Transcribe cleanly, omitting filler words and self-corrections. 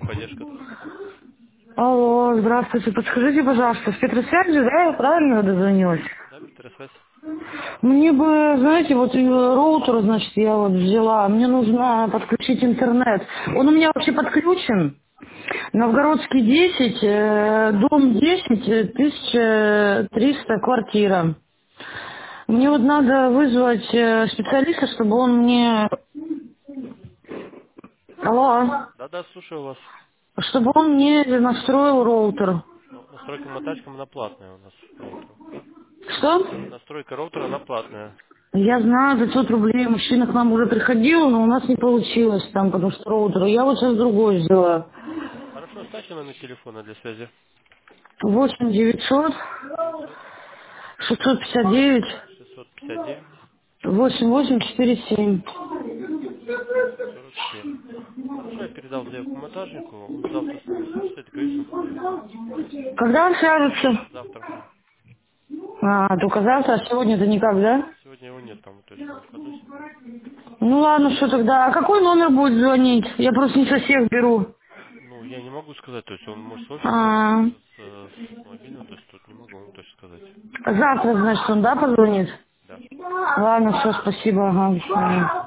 техподдержка. Алло, здравствуйте. Подскажите, пожалуйста, с Петросвязи, да, я правильно дозвонилась? Да, Петросвязь. Мне бы, знаете, вот роутер, значит, я вот взяла, мне нужно подключить интернет. Он у меня вообще подключен. Новгородский 10, дом 10, 1300 квартира. Мне вот надо вызвать специалиста, чтобы он мне... Алло. Да, слушаю вас. Чтобы он мне настроил роутер. Ну, настройка мотачком, она платная у нас, роутер. Что? Настройка роутера, она платная. Я знаю, 500 рублей. Мужчина к нам уже приходил, но у нас не получилось там, потому что роутер. Я вот сейчас другой взяла. Хорошо, оставьте номер телефона для связи. 8 900 900 659 659 8847. 47. Хорошо, я передал заявку монтажнику. Он завтра с вами свяжется и договорится с вами. Когда он свяжется? Завтра. Только завтра, а сегодня-то никак, да? Сегодня его нет, там, то есть он выходной сегодня. Ну ладно, что тогда? А какой номер будет звонить? Я просто не со всех беру. Ну, я не могу сказать, то есть он может с офиса звонить, А, может с мобильного, то есть тут не могу вам точно сказать. завтра, значит, он, да, позвонит? Да. Ладно, все, спасибо, ага, до свидания.